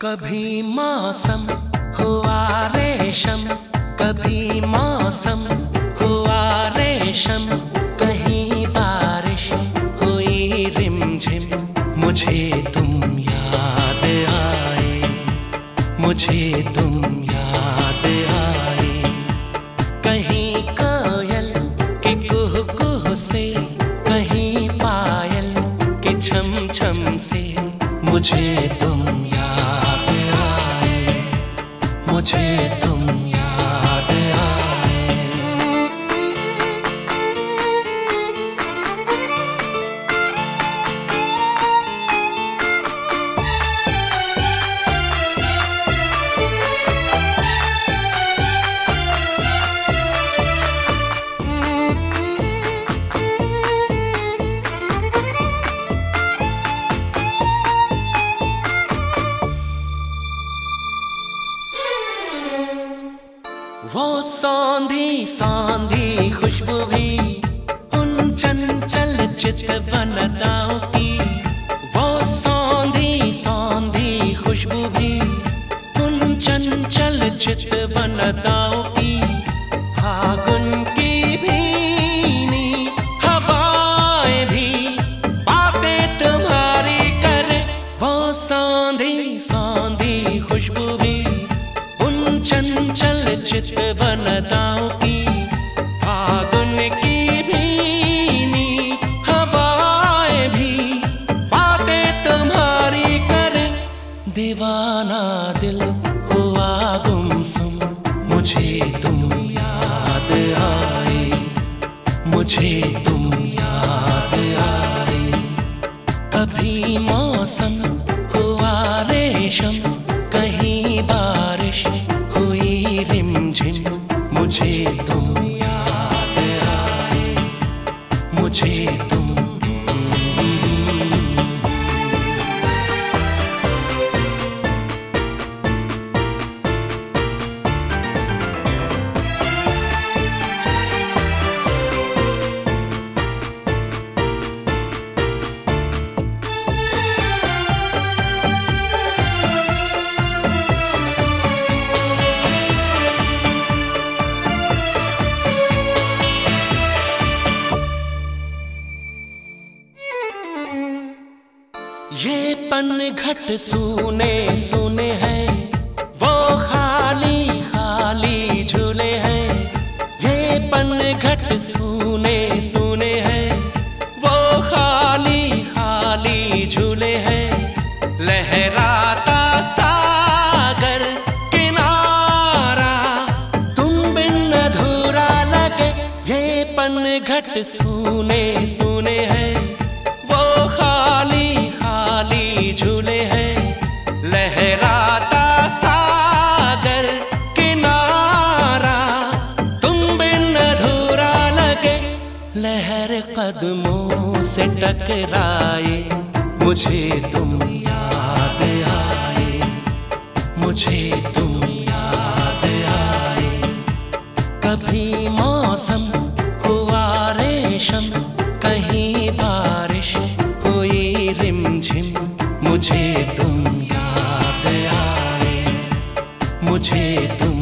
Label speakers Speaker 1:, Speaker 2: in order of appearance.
Speaker 1: कभी मौसम हुआ रेशम, कभी मौसम हुआ रेशम, कहीं बारिश हुई रिमझिम। मुझे तुम याद आए, मुझे तुम याद आए। कहीं कोयल की कुहू कुहू से, कहीं पायल की छम छम से, मुझे तुम याद आए, मुझे तुम याद आए। वो सौंधी सौंधी खुशबू भी उन चंचल चितवनताओं की, वो सौंधी सौंधी खुशबू भी उन चंचल चितवनताओं की। फागुन की भीनी हवाएं भी बातें तुम्हारी करे, वो सौंधी सौंधी खुशबू भी उन चंचल चितवनताओं की। फागुन की भीनी हवाएं भी बातें तुम्हारी करे। दीवाना दिल हुआ गुमसुम, मुझे तुम याद आए, मुझे तुम याद आए। कभी मौसम हुआ रेशम, कहीं बारिश हुई रिमझिम। मुझे तुम याद आए, मुझे तुम। ये पनघट सूने सूने हैं, वो खाली खाली झूले हैं। ये पनघट सूने सूने हैं, वो खाली खाली झूले हैं। लहराता सागर किनारा तुम बिन अधूरा लगे। ये पनघट सूने सूने हैं, वो खाली खाली झूले हैं। लहराता सागर किनारा तुम बिन अधूरा लगे। लहर कदमों से टकराए, मुझे तुम याद आए, मुझे तुम याद आए। कभी मौसम हुआ रेशम, कहीं बारिश हुई रिमझिम। मुझे तुम याद आए, मुझे तुम